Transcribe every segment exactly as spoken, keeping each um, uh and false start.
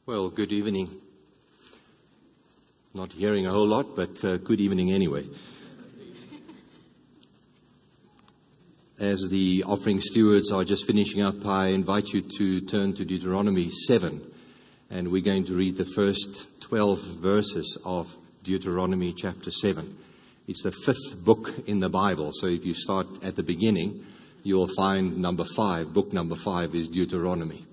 Well, good evening. Not hearing a whole lot, but uh, good evening anyway. As the offering stewards are just finishing up, I invite you to turn to Deuteronomy seven, and we're going to read the first twelve verses of Deuteronomy chapter seven. It's the fifth book in the Bible, so if you start at the beginning, you'll find number five. Book number five is Deuteronomy.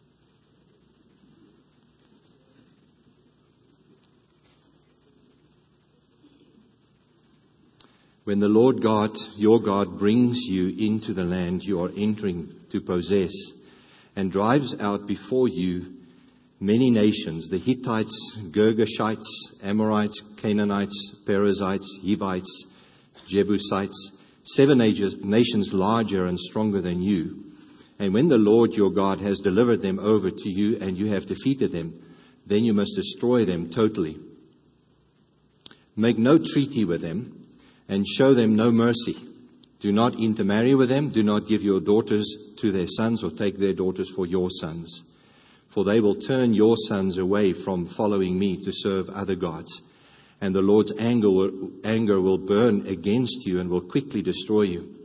When the Lord God, your God, brings you into the land you are entering to possess and drives out before you many nations, the Hittites, Girgashites, Amorites, Canaanites, Perizzites, Hivites, Jebusites, seven nations larger and stronger than you. And when the Lord your God has delivered them over to you and you have defeated them, then you must destroy them totally. Make no treaty with them, and show them no mercy. Do not intermarry with them. Do not give your daughters to their sons or take their daughters for your sons. For they will turn your sons away from following me to serve other gods. And the Lord's anger will, anger will burn against you and will quickly destroy you.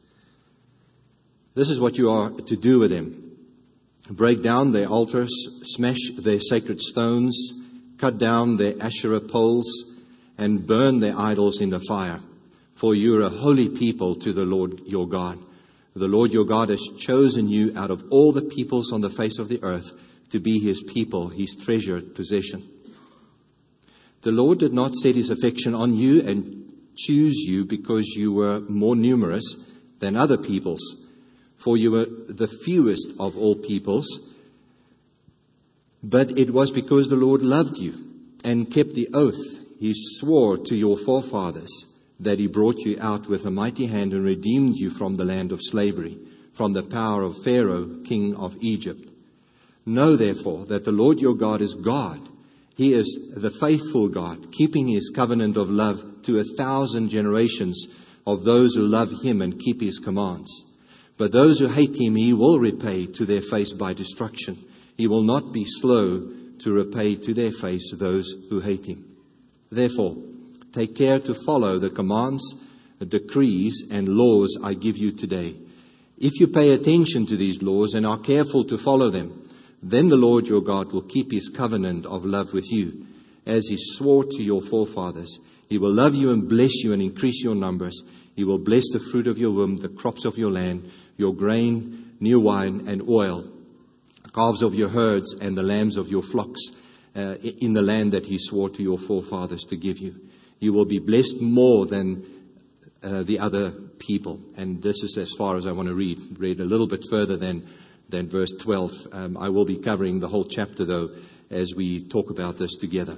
This is what you are to do with them. Break down their altars, smash their sacred stones, cut down their Asherah poles, and burn their idols in the fire. For you are a holy people to the Lord your God. The Lord your God has chosen you out of all the peoples on the face of the earth to be his people, his treasured possession. The Lord did not set his affection on you and choose you because you were more numerous than other peoples, for you were the fewest of all peoples, but it was because the Lord loved you and kept the oath he swore to your forefathers, that he brought you out with a mighty hand and redeemed you from the land of slavery, from the power of Pharaoh, king of Egypt. Know therefore that the Lord your God is God. He is the faithful God, keeping his covenant of love to a thousand generations of those who love him and keep his commands. But those who hate him he will repay to their face by destruction. He will not be slow to repay to their face those who hate him. Therefore, take care to follow the commands, decrees, and laws I give you today. If you pay attention to these laws and are careful to follow them, then the Lord your God will keep his covenant of love with you, as he swore to your forefathers. He will love you and bless you and increase your numbers. He will bless the fruit of your womb, the crops of your land, your grain, new wine, and oil, calves of your herds, and the lambs of your flocks, uh, in the land that he swore to your forefathers to give you. You will be blessed more than uh, the other people. And this is as far as I want to read. Read a little bit further than, than verse twelve. Um, I will be covering the whole chapter, though, as we talk about this together.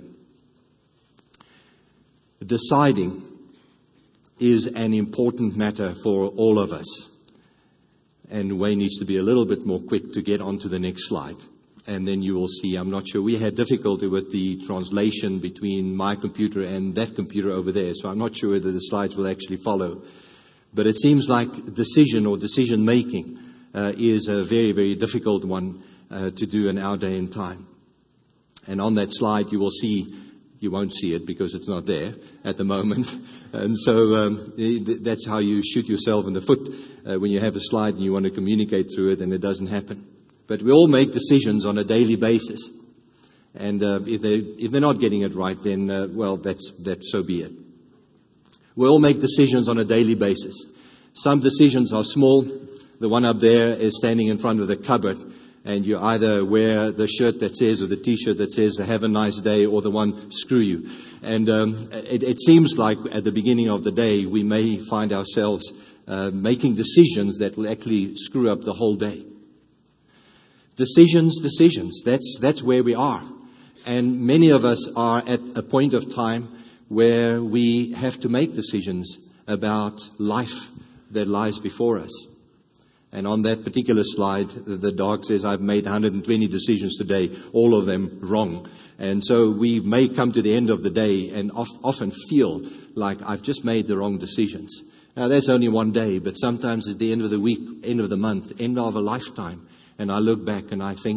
Deciding is an important matter for all of us. And Wayne needs to be a little bit more quick to get on to the next slide. And then you will see, I'm not sure, we had difficulty with the translation between my computer and that computer over there. So I'm not sure whether the slides will actually follow. But it seems like decision or decision making uh, is a very, very difficult one uh, to do in our day and time. And on that slide you will see, you won't see it because it's not there at the moment. And so um, that's how you shoot yourself in the foot uh, when you have a slide and you want to communicate through it and it doesn't happen. But we all make decisions on a daily basis. And uh, if, they, if they're not getting it right, then, uh, well, that's, that's so be it. We all make decisions on a daily basis. Some decisions are small. The one up there is standing in front of the cupboard, and you either wear the shirt that says, or the T-shirt that says, have a nice day, or the one, screw you. And um, it, it seems like at the beginning of the day, we may find ourselves uh, making decisions that will actually screw up the whole day. Decisions, decisions. That's that's where we are. And many of us are at a point of time where we have to make decisions about life that lies before us. And on that particular slide, the dog says, I've made one hundred twenty decisions today, all of them wrong. And so we may come to the end of the day and often feel like I've just made the wrong decisions. Now, that's only one day, but sometimes at the end of the week, end of the month, end of a lifetime, and I look back and I think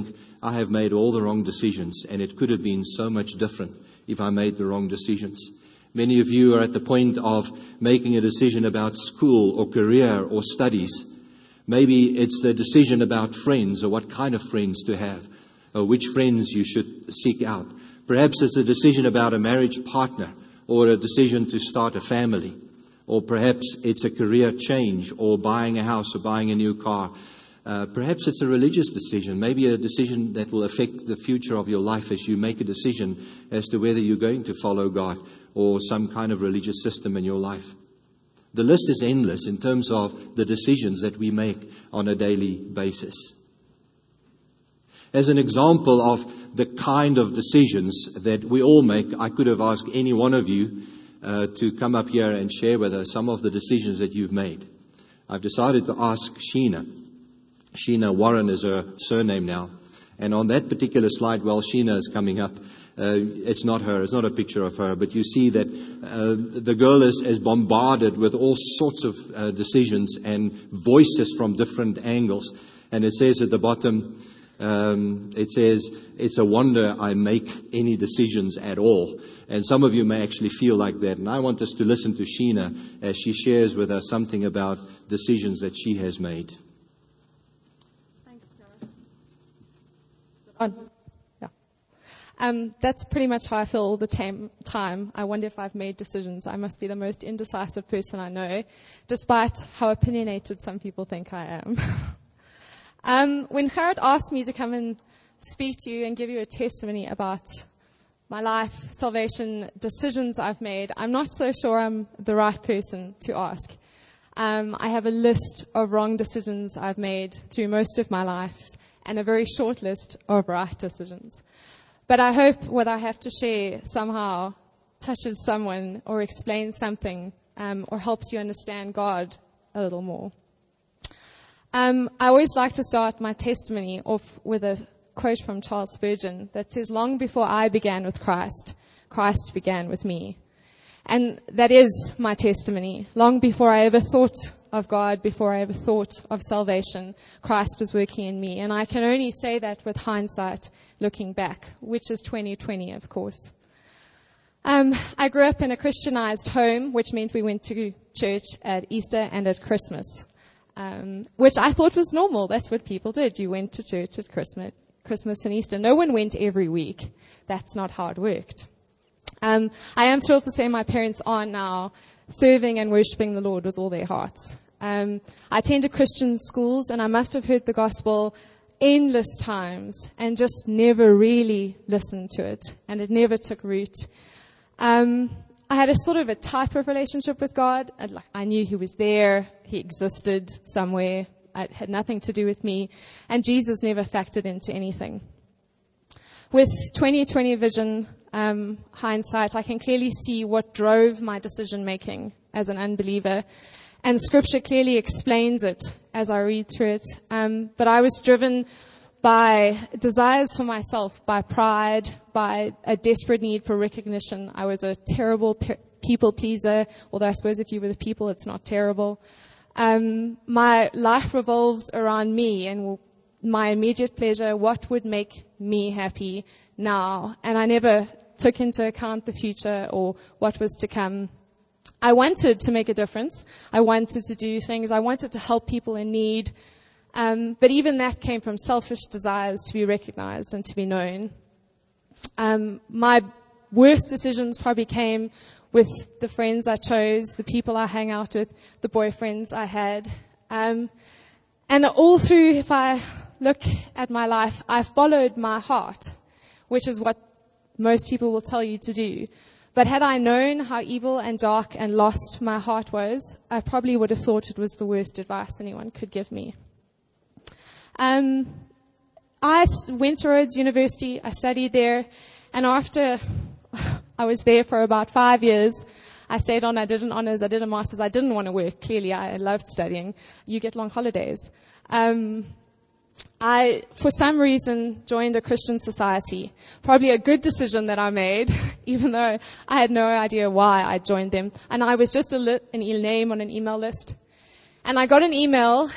I have made all the wrong decisions, and it could have been so much different if I made the wrong decisions. Many of you are at the point of making a decision about school or career or studies. Maybe it's the decision about friends or what kind of friends to have, or which friends you should seek out. Perhaps it's a decision about a marriage partner or a decision to start a family. Or perhaps it's a career change or buying a house or buying a new car. Uh, perhaps it's a religious decision, maybe a decision that will affect the future of your life as you make a decision as to whether you're going to follow God or some kind of religious system in your life. The list is endless in terms of the decisions that we make on a daily basis. As an example of the kind of decisions that we all make, I could have asked any one of you uh, to come up here and share with us some of the decisions that you've made. I've decided to ask Sheena. Sheena Warren is her surname now. And on that particular slide, well, Sheena is coming up. Uh, it's not her. It's not a picture of her. But you see that uh, the girl is, is bombarded with all sorts of uh, decisions and voices from different angles. And it says at the bottom, um, it says, it's a wonder I make any decisions at all. And some of you may actually feel like that. And I want us to listen to Sheena as she shares with us something about decisions that she has made. On. Yeah. Um, that's pretty much how I feel all the tam- time. I wonder if I've made decisions. I must be the most indecisive person I know, despite how opinionated some people think I am. um, when Gerard asked me to come and speak to you and give you a testimony about my life, salvation, decisions I've made, I'm not so sure I'm the right person to ask. Um, I have a list of wrong decisions I've made through most of my life, and a very short list of right decisions. But I hope what I have to share somehow touches someone or explains something um, or helps you understand God a little more. Um, I always like to start my testimony off with a quote from Charles Spurgeon that says, "Long before I began with Christ, Christ began with me." And that is my testimony. Long before I ever thought of God, before I ever thought of salvation, Christ was working in me. And I can only say that with hindsight, looking back, which is twenty twenty, of course. Um, I grew up in a Christianized home, which meant we went to church at Easter and at Christmas, um, which I thought was normal. That's what people did. You went to church at Christmas, Christmas and Easter. No one went every week. That's not how it worked. Um, I am thrilled to say my parents are now serving and worshiping the Lord with all their hearts. Um, I attended Christian schools, and I must have heard the gospel endless times and just never really listened to it, and it never took root. Um, I had a sort of a type of relationship with God. I'd like, I knew He was there. He existed somewhere. It had nothing to do with me, and Jesus never factored into anything. With twenty twenty vision, um, hindsight, I can clearly see what drove my decision-making as an unbeliever. And Scripture clearly explains it as I read through it. Um, but I was driven by desires for myself, by pride, by a desperate need for recognition. I was a terrible pe- people pleaser, although I suppose if you were the people, it's not terrible. Um, my life revolved around me and my immediate pleasure, what would make me happy now. And I never took into account the future or what was to come. I wanted to make a difference. I wanted to do things. I wanted to help people in need. Um, but even that came from selfish desires to be recognized and to be known. Um, my worst decisions probably came with the friends I chose, the people I hang out with, the boyfriends I had. Um, and all through, if I look at my life, I followed my heart, which is what most people will tell you to do. But had I known how evil and dark and lost my heart was, I probably would have thought it was the worst advice anyone could give me. Um, I went to Rhodes University. I studied there. And after I was there for about five years, I stayed on. I did an honors. I did a master's. I didn't want to work. Clearly, I loved studying. You get long holidays. Um, I, for some reason, joined a Christian society. Probably a good decision that I made, even though I had no idea why I joined them. And I was just a, li- an e- name on an email list. And I got an email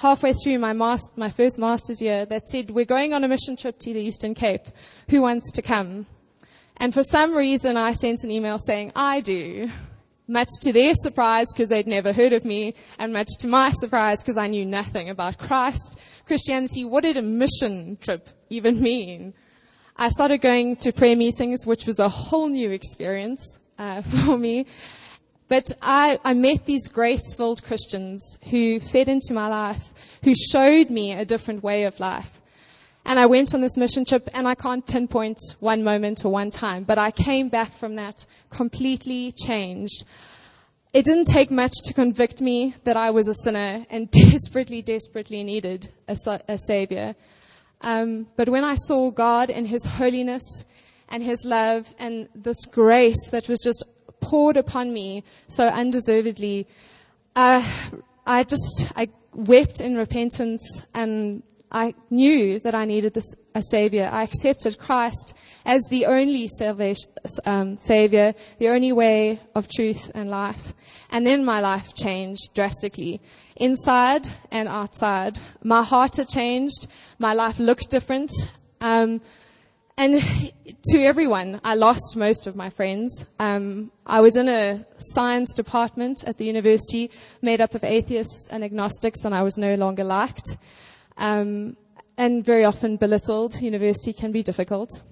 halfway through my mas- my first master's year that said, we're going on a mission trip to the Eastern Cape. Who wants to come? And for some reason, I sent an email saying, I do. Much to their surprise, because they'd never heard of me, and much to my surprise, because I knew nothing about Christ, Christianity. What did a mission trip even mean? I started going to prayer meetings, which was a whole new experience uh, for me. But I, I met these grace-filled Christians who fed into my life, who showed me a different way of life. And I went on this mission trip, and I can't pinpoint one moment or one time, but I came back from that completely changed. It didn't take much to convict me that I was a sinner and desperately, desperately needed a, a savior. Um, but when I saw God and his holiness and his love and this grace that was just poured upon me so undeservedly, uh, I just, I wept in repentance, and I knew that I needed this, a savior. I accepted Christ as the only salvation, um, savior, the only way of truth and life. And then my life changed drastically, inside and outside. My heart had changed. My life looked different. Um, and to everyone, I lost most of my friends. Um, I was in a science department at the university made up of atheists and agnostics, and I was no longer liked. Um, and very often belittled. University can be difficult.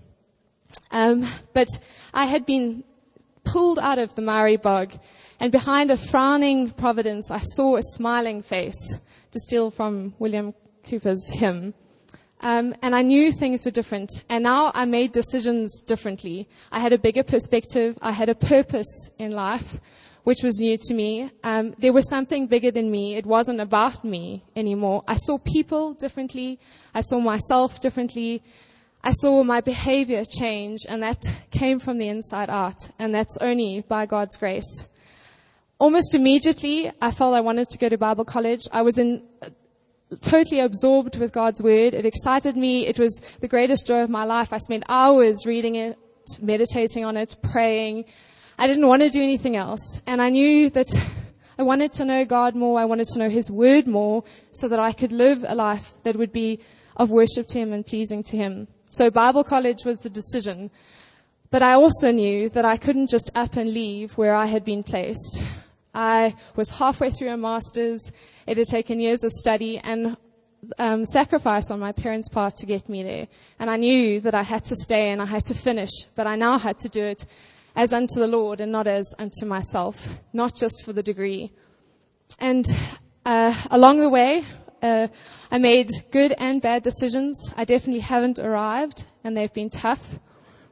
Um, but I had been pulled out of the miry bog, and behind a frowning providence, I saw a smiling face, to steal from William Cooper's hymn. Um, and I knew things were different. And now I made decisions differently. I had a bigger perspective. I had a purpose in life, which was new to me. Um, there was something bigger than me. It wasn't about me anymore. I saw people differently. I saw myself differently. I saw my behavior change, and that came from the inside out, and that's only by God's grace. Almost immediately, I felt I wanted to go to Bible college. I was in, totally absorbed with God's word. It excited me. It was the greatest joy of my life. I spent hours reading it, meditating on it, praying. I didn't want to do anything else. And I knew that I wanted to know God more. I wanted to know his word more so that I could live a life that would be of worship to him and pleasing to him. So Bible college was the decision. But I also knew that I couldn't just up and leave where I had been placed. I was halfway through a master's. It had taken years of study and um, sacrifice on my parents' part to get me there. And I knew that I had to stay and I had to finish, but I now had to do it as unto the Lord and not as unto myself, not just for the degree. And uh, along the way, uh, I made good and bad decisions. I definitely haven't arrived, and they've been tough.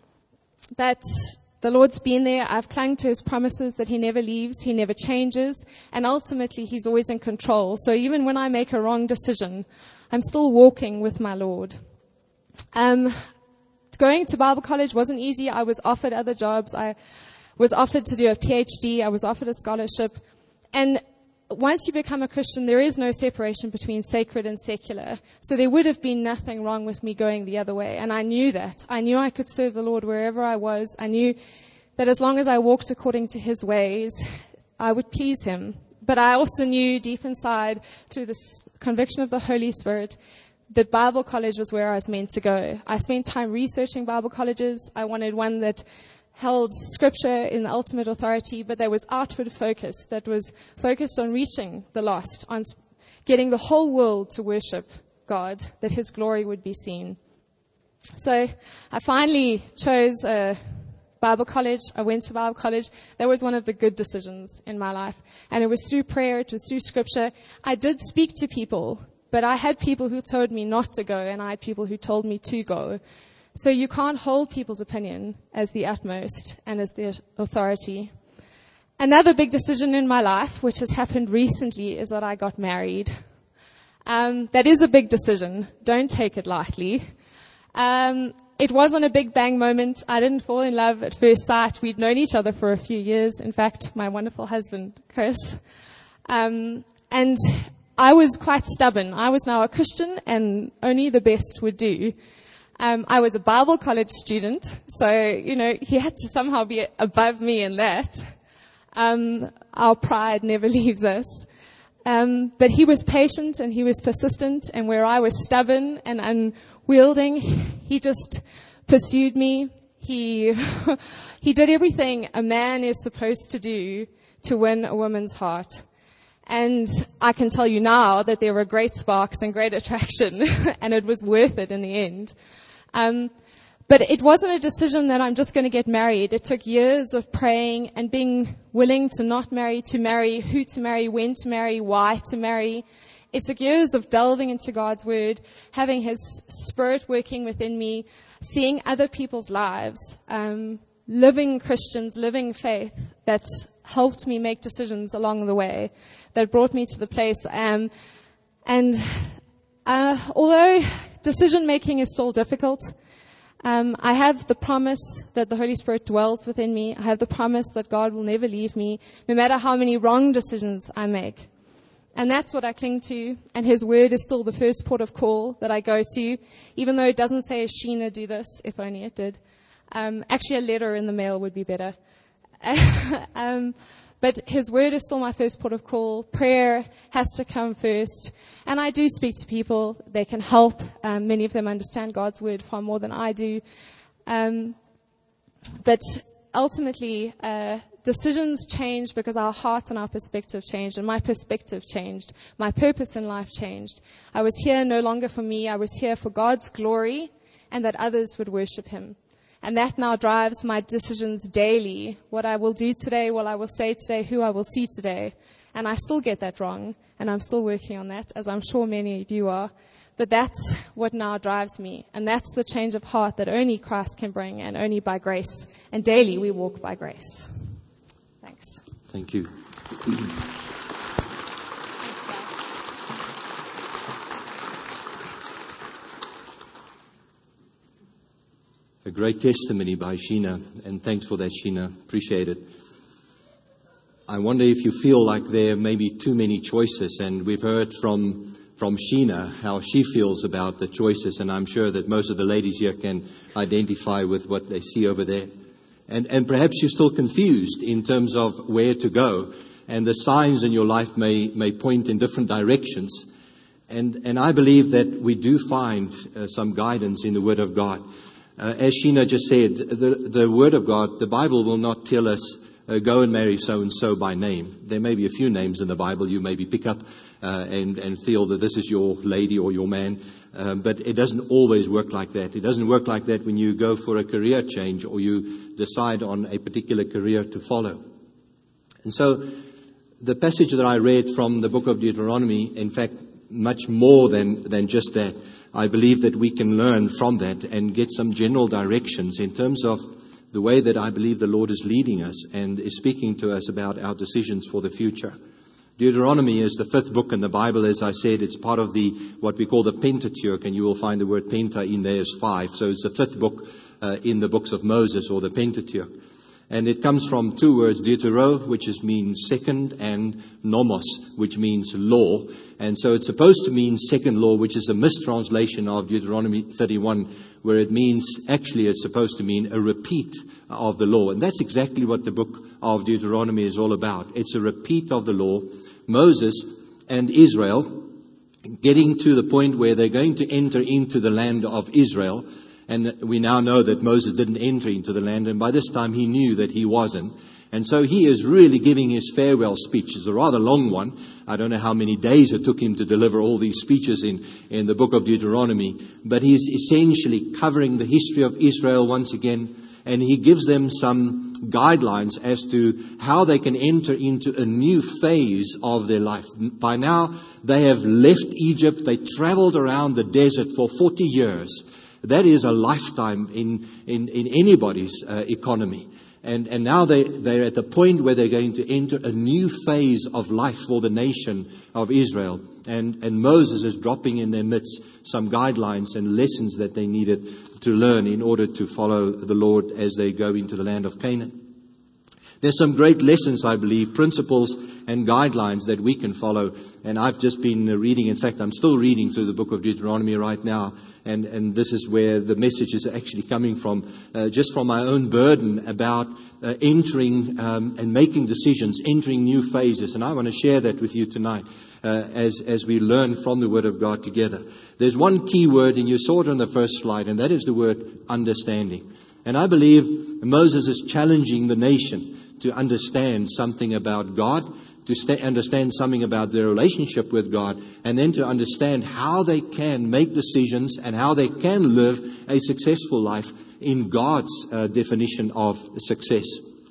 But the Lord's been there. I've clung to his promises that he never leaves, he never changes, and ultimately he's always in control. So even when I make a wrong decision, I'm still walking with my Lord. Um, going to Bible college wasn't easy. I was offered other jobs. I was offered to do a PhD. I was offered a scholarship. And once you become a Christian, there is no separation between sacred and secular. So there would have been nothing wrong with me going the other way. And I knew that. I knew I could serve the Lord wherever I was. I knew that as long as I walked according to his ways, I would please him. But I also knew deep inside, through this conviction of the Holy Spirit, that Bible college was where I was meant to go. I spent time researching Bible colleges. I wanted one that held scripture in the ultimate authority, but that was outward focused, that was focused on reaching the lost, on getting the whole world to worship God, that his glory would be seen. So I finally chose a Bible college. I went to Bible college. That was one of the good decisions in my life. And it was through prayer, it was through scripture. I did speak to people, but I had people who told me not to go, and I had people who told me to go. So you can't hold people's opinion as the utmost and as the authority. Another big decision in my life, which has happened recently, is that I got married. Um, that is a big decision. Don't take it lightly. Um, it wasn't a big bang moment. I didn't fall in love at first sight. We'd known each other for a few years. In fact, my wonderful husband, Chris. Um, and I was quite stubborn. I was now a Christian, and only the best would do. Um, I was a Bible college student, so, you know, he had to somehow be above me in that. Um, our pride never leaves us. Um, but he was patient and he was persistent, and where I was stubborn and unwielding, he just pursued me. He he did everything a man is supposed to do to win a woman's heart. And I can tell you now that there were great sparks and great attraction, and it was worth it in the end. Um, but it wasn't a decision that I'm just going to get married. It took years of praying and being willing to not marry, to marry, who to marry, when to marry, why to marry. It took years of delving into God's Word, having His Spirit working within me, seeing other people's lives, um, living Christians, living faith that helped me make decisions along the way, that brought me to the place I am. And uh, although decision-making is still difficult, um, I have the promise that the Holy Spirit dwells within me. I have the promise that God will never leave me, no matter how many wrong decisions I make. And that's what I cling to. And His Word is still the first port of call that I go to, even though it doesn't say, Sheena, do this, if only it did. Um, actually, a letter in the mail would be better. um, but His Word is still my first port of call. Prayer has to come first. And I do speak to people. They can help. Um, many of them understand God's Word far more than I do. Um, but ultimately, uh, decisions change because our heart and our perspective changed, and my perspective changed. My purpose in life changed. I was here no longer for me. I was here for God's glory and that others would worship Him. And that now drives my decisions daily. What I will do today, what I will say today, who I will see today. And I still get that wrong, and I'm still working on that, as I'm sure many of you are. But that's what now drives me. And that's the change of heart that only Christ can bring, and only by grace. And daily we walk by grace. Thanks. Thank you. A great testimony by Sheena, and thanks for that, Sheena. Appreciate it. I wonder if you feel like there may be too many choices, and we've heard from from Sheena how she feels about the choices, and I'm sure that most of the ladies here can identify with what they see over there. And and perhaps you're still confused in terms of where to go, and the signs in your life may may point in different directions. And and I believe that we do find uh, some guidance in the Word of God. Uh, as Sheena just said, the, the Word of God, the Bible will not tell us, uh, go and marry so-and-so by name. There may be a few names in the Bible you maybe pick up uh, and, and feel that this is your lady or your man. Um, but it doesn't always work like that. It doesn't work like that when you go for a career change or you decide on a particular career to follow. And so the passage that I read from the book of Deuteronomy, in fact, much more than, than just that, I believe that we can learn from that and get some general directions in terms of the way that I believe the Lord is leading us and is speaking to us about our decisions for the future. Deuteronomy is the fifth book in the Bible. As I said, it's part of the what we call the Pentateuch, and you will find the word penta in there as five. So it's the fifth book uh, in the books of Moses, or the Pentateuch. And it comes from two words, deutero, which is means second, and nomos, which means law. And so it's supposed to mean second law, which is a mistranslation of Deuteronomy thirty-one, where it means, actually it's supposed to mean a repeat of the law. And that's exactly what the book of Deuteronomy is all about. It's a repeat of the law. Moses and Israel getting to the point where they're going to enter into the land of Israel. And we now know that Moses didn't enter into the land, and by this time he knew that he wasn't. And so he is really giving his farewell speech. It's a rather long one. I don't know how many days it took him to deliver all these speeches in, in the book of Deuteronomy. But he's essentially covering the history of Israel once again. And he gives them some guidelines as to how they can enter into a new phase of their life. By now, they have left Egypt. They traveled around the desert for forty years. That is a lifetime in, in, in anybody's uh, economy. And, and now they, they're at the point where they're going to enter a new phase of life for the nation of Israel. And, and Moses is dropping in their midst some guidelines and lessons that they needed to learn in order to follow the Lord as they go into the land of Canaan. There's some great lessons, I believe, principles and guidelines that we can follow. And I've just been reading, in fact, I'm still reading through the book of Deuteronomy right now. And, and this is where the message is actually coming from, uh, just from my own burden about uh, entering um, and making decisions, entering new phases. And I want to share that with you tonight. uh, as, as we learn from the Word of God together. There's one key word, and you saw it on the first slide, and that is the word understanding. And I believe Moses is challenging the nation to understand something about God, to st- understand something about their relationship with God, and then to understand how they can make decisions and how they can live a successful life in God's uh, definition of success.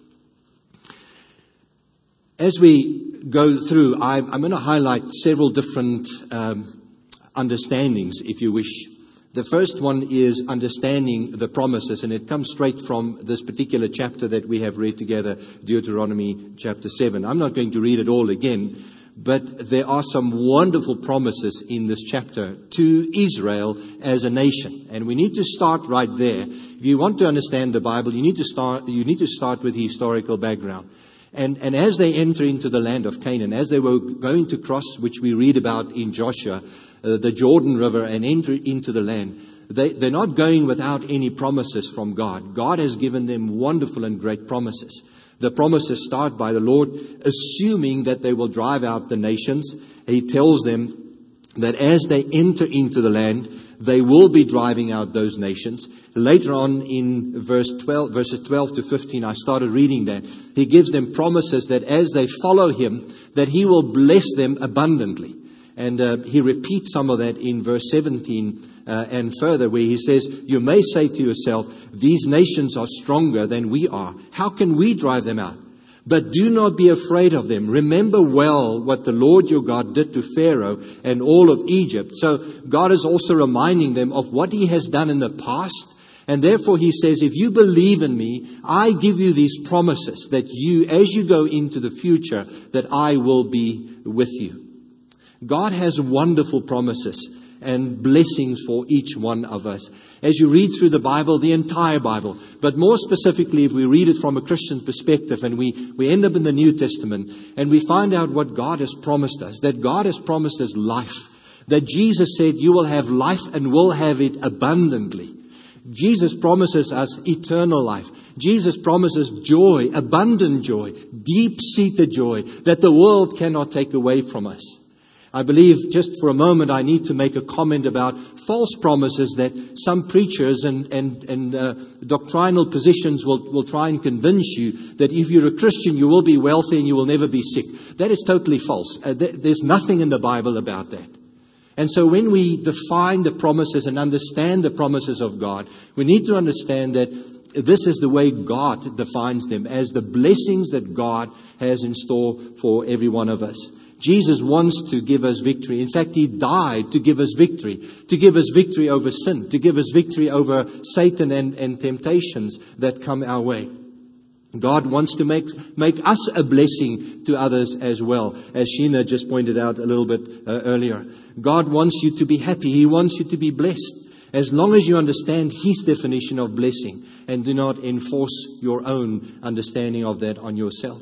As we go through, I'm, I'm going to highlight several different um, understandings, if you wish. The first one is understanding the promises, and it comes straight from this particular chapter that we have read together, Deuteronomy chapter seven. I'm not going to read it all again, but there are some wonderful promises in this chapter to Israel as a nation, and we need to start right there. If you want to understand the Bible, you need to start. You need to start with the historical background. And, and as they enter into the land of Canaan, as they were going to cross, which we read about in Joshua, uh, the Jordan River, and enter into the land, they, they're not going without any promises from God. God has given them wonderful and great promises. The promises start by the Lord assuming that they will drive out the nations. He tells them that as they enter into the land, they will be driving out those nations. Later on in verse twelve, verses twelve to fifteen, I started reading that. He gives them promises that as they follow him, that he will bless them abundantly. And uh, he repeats some of that in verse seventeen uh, and further, where he says, you may say to yourself, these nations are stronger than we are. How can we drive them out? But do not be afraid of them. Remember well what the Lord your God did to Pharaoh and all of Egypt. So God is also reminding them of what he has done in the past. And therefore he says, if you believe in me, I give you these promises that you, as you go into the future, that I will be with you. God has wonderful promises and blessings for each one of us. As you read through the Bible, the entire Bible, but more specifically if we read it from a Christian perspective, and we, we end up in the New Testament and we find out what God has promised us, that God has promised us life, that Jesus said you will have life and will have it abundantly. Jesus promises us eternal life. Jesus promises joy, abundant joy, deep-seated joy that the world cannot take away from us. I believe just for a moment I need to make a comment about false promises that some preachers and, and, and uh, doctrinal positions will, will try and convince you that if you're a Christian you will be wealthy and you will never be sick. That is totally false. Uh, th- there's nothing in the Bible about that. And so when we define the promises and understand the promises of God, we need to understand that this is the way God defines them, as the blessings that God has in store for every one of us. Jesus wants to give us victory. In fact, he died to give us victory, to give us victory over sin, to give us victory over Satan and, and temptations that come our way. God wants to make, make us a blessing to others as well, as Sheena just pointed out a little bit uh, earlier. God wants you to be happy. He wants you to be blessed. As long as you understand his definition of blessing and do not enforce your own understanding of that on yourself.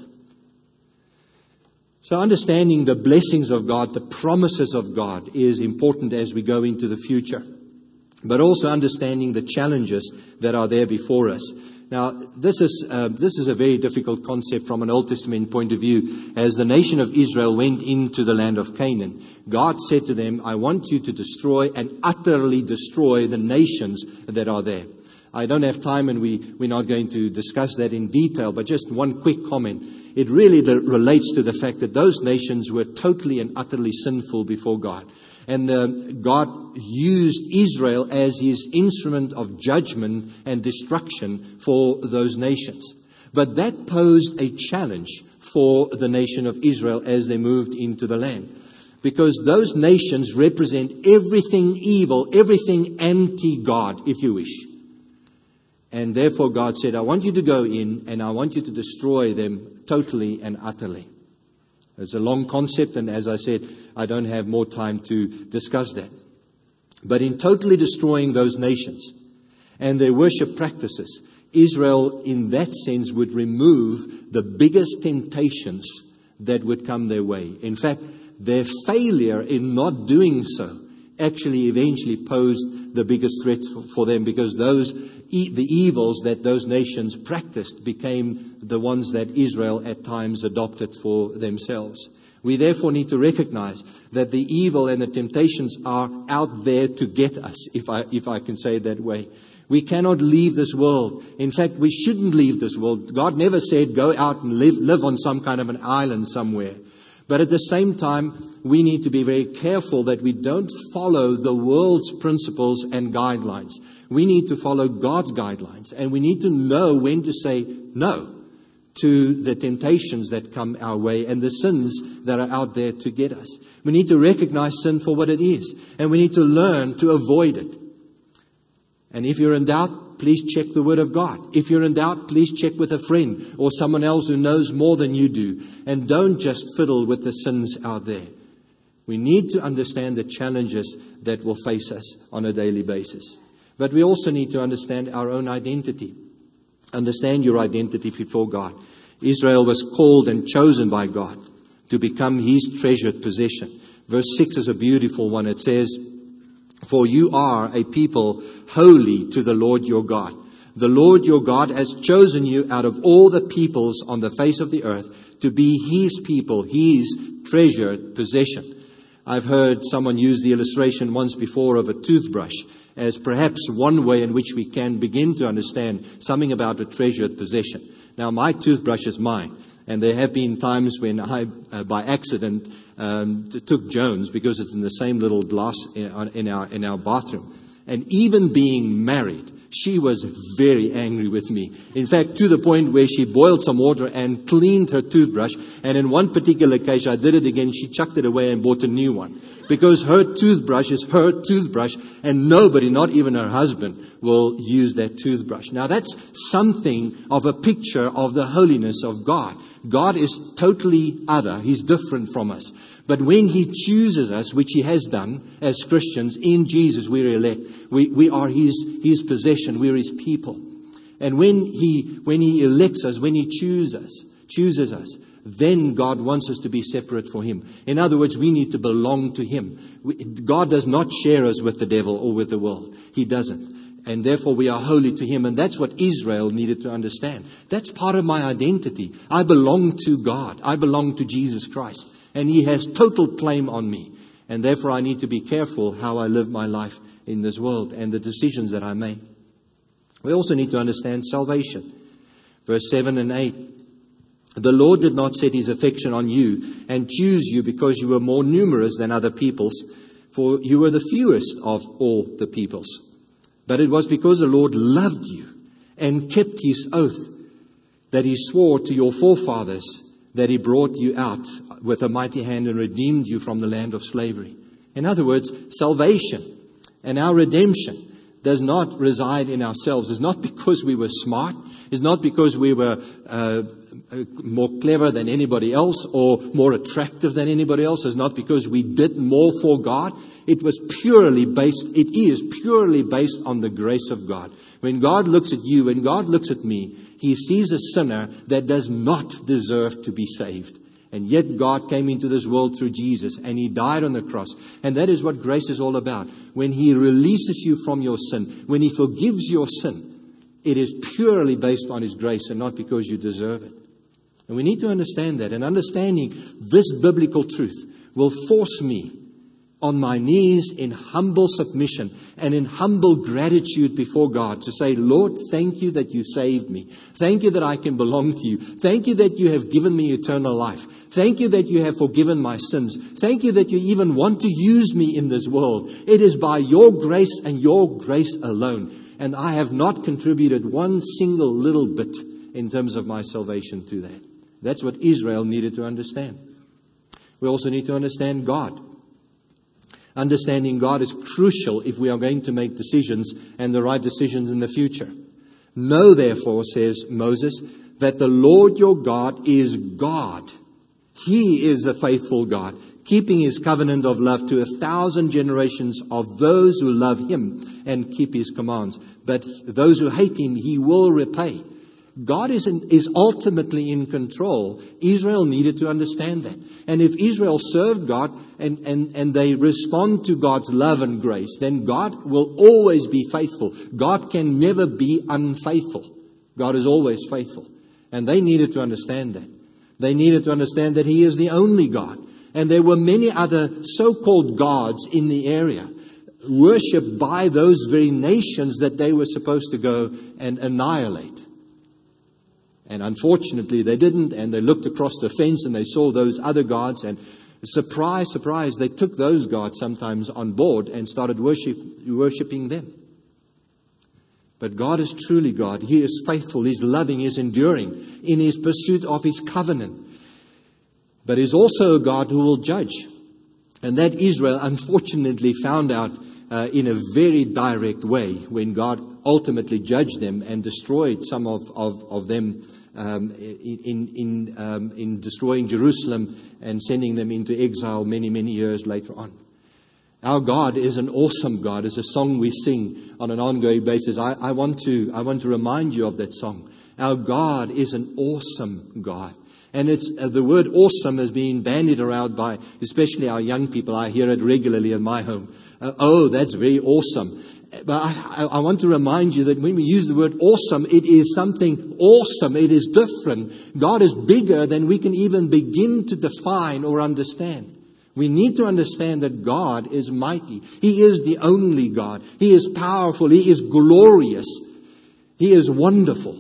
So understanding the blessings of God, the promises of God is important as we go into the future. But also understanding the challenges that are there before us. Now, this is uh, this is a very difficult concept from an Old Testament point of view. As the nation of Israel went into the land of Canaan, God said to them, I want you to destroy and utterly destroy the nations that are there. I don't have time and we, we're not going to discuss that in detail, but just one quick comment. It really the, relates to the fact that those nations were totally and utterly sinful before God. And uh, God used Israel as his instrument of judgment and destruction for those nations. But that posed a challenge for the nation of Israel as they moved into the land. Because those nations represent everything evil, everything anti-God, if you wish. And therefore God said, I want you to go in and I want you to destroy them totally and utterly. It's a long concept, and as I said, I don't have more time to discuss that. But in totally destroying those nations and their worship practices, Israel, in that sense, would remove the biggest temptations that would come their way. In fact, their failure in not doing so actually eventually posed the biggest threats for, for them, because those e- the evils that those nations practiced became the ones that Israel at times adopted for themselves. We therefore need to recognize that the evil and the temptations are out there to get us, if I, if I can say it that way. We cannot leave this world. In fact, we shouldn't leave this world. God never said go out and live, live on some kind of an island somewhere. But at the same time, we need to be very careful that we don't follow the world's principles and guidelines. We need to follow God's guidelines, and we need to know when to say no to the temptations that come our way and the sins that are out there to get us. We need to recognize sin for what it is, and we need to learn to avoid it. And if you're in doubt, please check the Word of God. If you're in doubt, please check with a friend or someone else who knows more than you do. And don't just fiddle with the sins out there. We need to understand the challenges that will face us on a daily basis. But we also need to understand our own identity. Understand your identity before God. Israel was called and chosen by God to become His treasured possession. Verse six is a beautiful one. It says, "For you are a people holy to the Lord your God. The Lord your God has chosen you out of all the peoples on the face of the earth to be His people, His treasured possession." I've heard someone use the illustration once before of a toothbrush as perhaps one way in which we can begin to understand something about a treasured possession. Now, my toothbrush is mine, and there have been times when I, uh, by accident, um, took Jones because it's in the same little glass in, in our in our bathroom. And even being married, she was very angry with me. In fact, to the point where she boiled some water and cleaned her toothbrush. And in one particular case, I did it again. She chucked it away and bought a new one. Because her toothbrush is her toothbrush, and nobody, not even her husband, will use that toothbrush. Now, that's something of a picture of the holiness of God. God is totally other. He's different from us. But when He chooses us, which He has done as Christians, in Jesus we're elect. We, we are His, His possession. We're His people. And when He, when He elects us, when He chooses us, chooses us, then God wants us to be separate for Him. In other words, we need to belong to Him. We, God does not share us with the devil or with the world. He doesn't. And therefore we are holy to Him. And that's what Israel needed to understand. That's part of my identity. I belong to God. I belong to Jesus Christ. And He has total claim on me. And therefore I need to be careful how I live my life in this world and the decisions that I make. We also need to understand salvation. Verse seven and eight. "The Lord did not set His affection on you and choose you because you were more numerous than other peoples, for you were the fewest of all the peoples. But it was because the Lord loved you and kept His oath that He swore to your forefathers that He brought you out with a mighty hand and redeemed you from the land of slavery." In other words, salvation and our redemption does not reside in ourselves. It's not because we were smart. It's not because we were uh, more clever than anybody else or more attractive than anybody else. It's not because we did more for God. It was purely based, it is purely based on the grace of God. When God looks at you, when God looks at me, He sees a sinner that does not deserve to be saved. And yet God came into this world through Jesus, and He died on the cross. And that is what grace is all about. When He releases you from your sin, when He forgives your sin, it is purely based on His grace and not because you deserve it. And we need to understand that. And understanding this biblical truth will force me on my knees in humble submission and in humble gratitude before God to say, "Lord, thank you that you saved me. Thank you that I can belong to you. Thank you that you have given me eternal life. Thank you that you have forgiven my sins. Thank you that you even want to use me in this world. It is by your grace and your grace alone. And I have not contributed one single little bit in terms of my salvation to that." That's what Israel needed to understand. We also need to understand God. Understanding God is crucial if we are going to make decisions and the right decisions in the future. "Know therefore," says Moses, "that the Lord your God is God. He is a faithful God, keeping His covenant of love to a thousand generations of those who love Him and keep His commands. But those who hate Him, He will repay." God is, in, is ultimately in control. Israel needed to understand that. And if Israel served God and, and, and they respond to God's love and grace, then God will always be faithful. God can never be unfaithful. God is always faithful. And they needed to understand that. They needed to understand that He is the only God. And there were many other so-called gods in the area, worshipped by those very nations that they were supposed to go and annihilate. And unfortunately they didn't, and they looked across the fence and they saw those other gods, and surprise, surprise, they took those gods sometimes on board and started worship, worshipping them. But God is truly God. He is faithful, He's loving, He's enduring in His pursuit of His covenant. But He's also a God who will judge. And that Israel unfortunately found out uh, in a very direct way when God ultimately judged them and destroyed some of, of, of them um, in, in, um, in destroying Jerusalem and sending them into exile many, many years later on. Our God is an awesome God. It's a song we sing on an ongoing basis. I, I, want to, I want to remind you of that song. Our God is an awesome God. And it's uh, the word awesome has been bandied around by especially our young people. I hear it regularly in my home. Uh, oh, that's very awesome. But I, I, I want to remind you that when we use the word awesome, it is something awesome. It is different. God is bigger than we can even begin to define or understand. We need to understand that God is mighty. He is the only God. He is powerful. He is glorious. He is wonderful.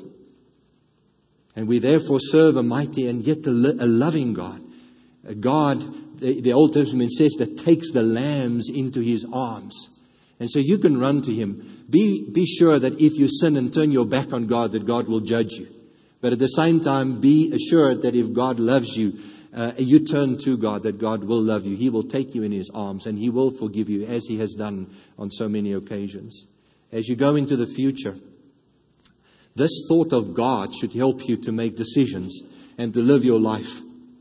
And we therefore serve a mighty and yet a, lo- a loving God. A God, the, the Old Testament says, that takes the lambs into His arms. And so you can run to Him. Be, be sure that if you sin and turn your back on God, that God will judge you. But at the same time, be assured that if God loves you, Uh, you turn to God, that God will love you. He will take you in His arms and He will forgive you, as He has done on so many occasions. As you go into the future, this thought of God should help you to make decisions and to live your life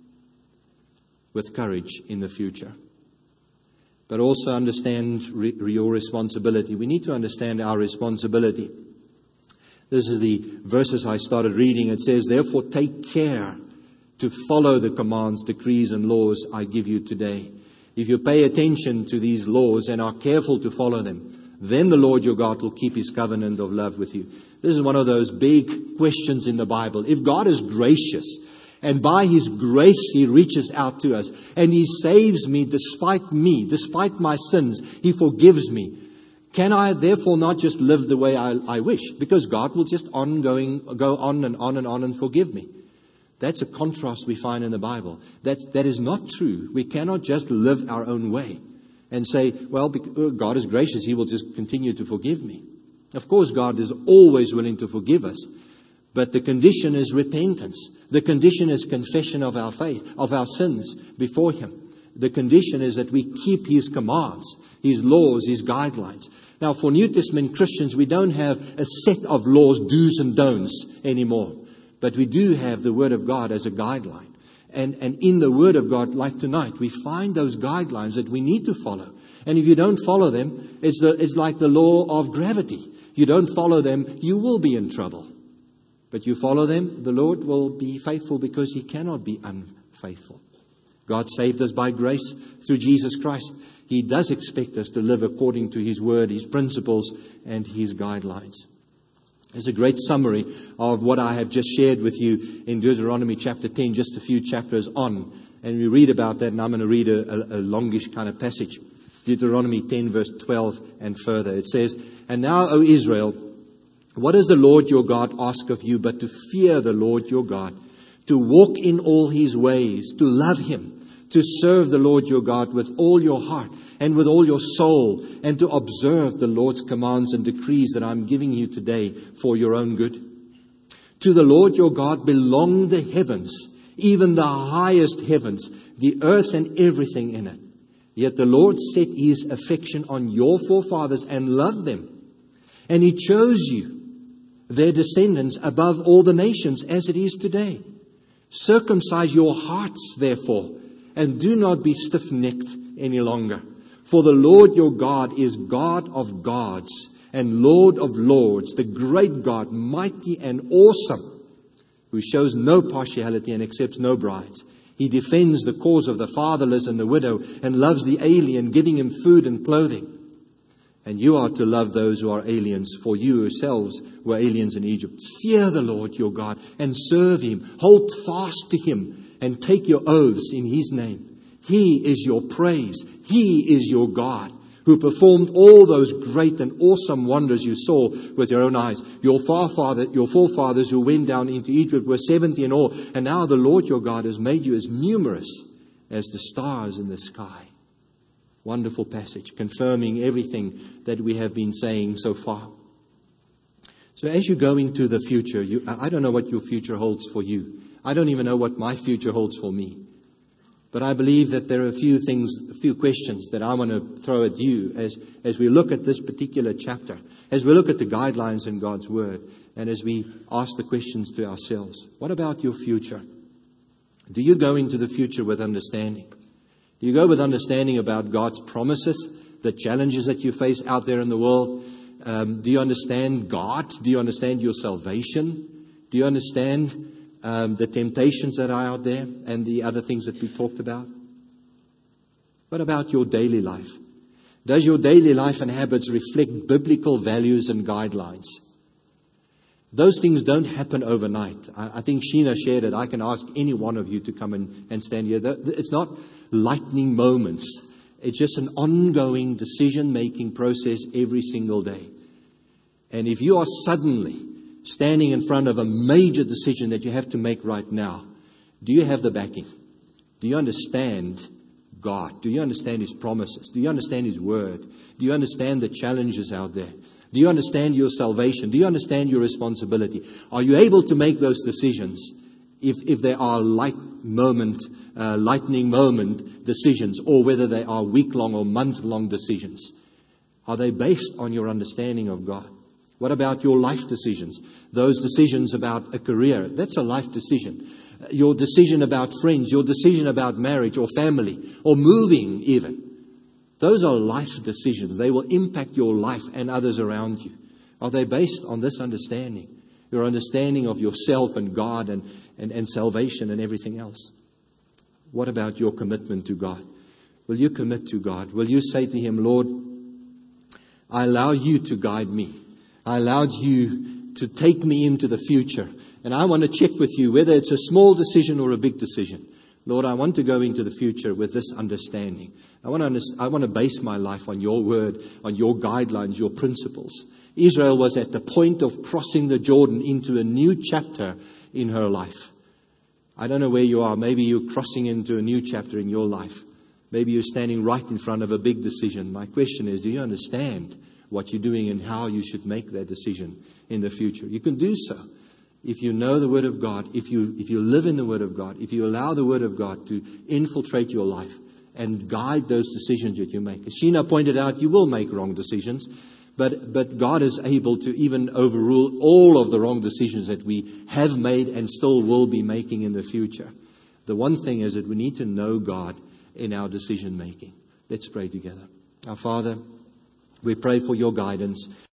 with courage in the future. But also understand re- your responsibility. We need to understand our responsibility. This is the verses I started reading. It says, therefore take care to follow the commands, decrees, and laws I give you today. If you pay attention to these laws and are careful to follow them, then the Lord your God will keep His covenant of love with you. This is one of those big questions in the Bible. If God is gracious, and by His grace He reaches out to us, and He saves me despite me, despite my sins, He forgives me, can I therefore not just live the way I, I wish? Because God will just ongoing, go on and on and on and forgive me. That's a contrast we find in the Bible. That, that is not true. We cannot just live our own way and say, well, God is gracious, He will just continue to forgive me. Of course, God is always willing to forgive us. But the condition is repentance. The condition is confession of our faith, of our sins before Him. The condition is that we keep His commands, His laws, His guidelines. Now, for New Testament Christians, we don't have a set of laws, do's and don'ts anymore. But we do have the Word of God as a guideline. And, and in the Word of God, like tonight, we find those guidelines that we need to follow. And if you don't follow them, it's, the, it's like the law of gravity. You don't follow them, you will be in trouble. But you follow them, the Lord will be faithful because He cannot be unfaithful. God saved us by grace through Jesus Christ. He does expect us to live according to His Word, His principles, and His guidelines. There's a great summary of what I have just shared with you in Deuteronomy chapter ten, just a few chapters on. And we read about that, and I'm going to read a, a, a longish kind of passage. Deuteronomy ten, verse twelve and further. It says, and now, O Israel, what does the Lord your God ask of you but to fear the Lord your God, to walk in all His ways, to love Him, to serve the Lord your God with all your heart and with all your soul, and to observe the Lord's commands and decrees that I'm giving you today for your own good. To the Lord your God belong the heavens, even the highest heavens, the earth and everything in it. Yet the Lord set His affection on your forefathers and loved them. And He chose you, their descendants, above all the nations as it is today. Circumcise your hearts, therefore, and do not be stiff-necked any longer. For the Lord your God is God of gods and Lord of lords, the great God, mighty and awesome, who shows no partiality and accepts no bribes. He defends the cause of the fatherless and the widow and loves the alien, giving him food and clothing. And you are to love those who are aliens, for you yourselves were aliens in Egypt. Fear the Lord your God and serve Him. Hold fast to Him and take your oaths in His name. He is your praise. He is your God, who performed all those great and awesome wonders you saw with your own eyes. Your forefather, your forefathers who went down into Egypt were seventy in all, and now the Lord your God has made you as numerous as the stars in the sky. Wonderful passage, confirming everything that we have been saying so far. So as you go into the future, you, I don't know what your future holds for you. I don't even know what my future holds for me. But I believe that there are a few things, a few questions that I want to throw at you as, as we look at this particular chapter, as we look at the guidelines in God's Word, and as we ask the questions to ourselves. What about your future? Do you go into the future with understanding? Do you go with understanding about God's promises, the challenges that you face out there in the world? Um, do you understand God? Do you understand your salvation? Do you understand Um, the temptations that are out there and the other things that we talked about? What about your daily life? Does your daily life and habits reflect biblical values and guidelines? Those things don't happen overnight. I, I think Sheena shared it. I can ask any one of you to come and, and stand here. It's not lightning moments. It's just an ongoing decision-making process every single day. And if you are suddenly standing in front of a major decision that you have to make right now, do you have the backing? Do you understand God? Do you understand His promises? Do you understand His Word? Do you understand the challenges out there? Do you understand your salvation? Do you understand your responsibility? Are you able to make those decisions if, if they are light moment, uh, lightning moment decisions, or whether they are week-long or month-long decisions? Are they based on your understanding of God? What about your life decisions? Those decisions about a career, that's a life decision. Your decision about friends, your decision about marriage or family or moving even. Those are life decisions. They will impact your life and others around you. Are they based on this understanding? Your understanding of yourself and God and, and, and salvation and everything else? What about your commitment to God? Will you commit to God? Will you say to Him, Lord, I allow you to guide me. I allowed you to take me into the future. And I want to check with you whether it's a small decision or a big decision. Lord, I want to go into the future with this understanding. I want to, understand, I want to base my life on your word, on your guidelines, your principles. Israel was at the point of crossing the Jordan into a new chapter in her life. I don't know where you are. Maybe you're crossing into a new chapter in your life. Maybe you're standing right in front of a big decision. My question is, do you understand what you're doing and how you should make that decision in the future? You can do so if you know the Word of God, if you if you live in the Word of God, if you allow the Word of God to infiltrate your life and guide those decisions that you make. As Sheena pointed out, you will make wrong decisions, but but God is able to even overrule all of the wrong decisions that we have made and still will be making in the future. The one thing is that we need to know God in our decision making. Let's pray together. Our Father, we pray for your guidance.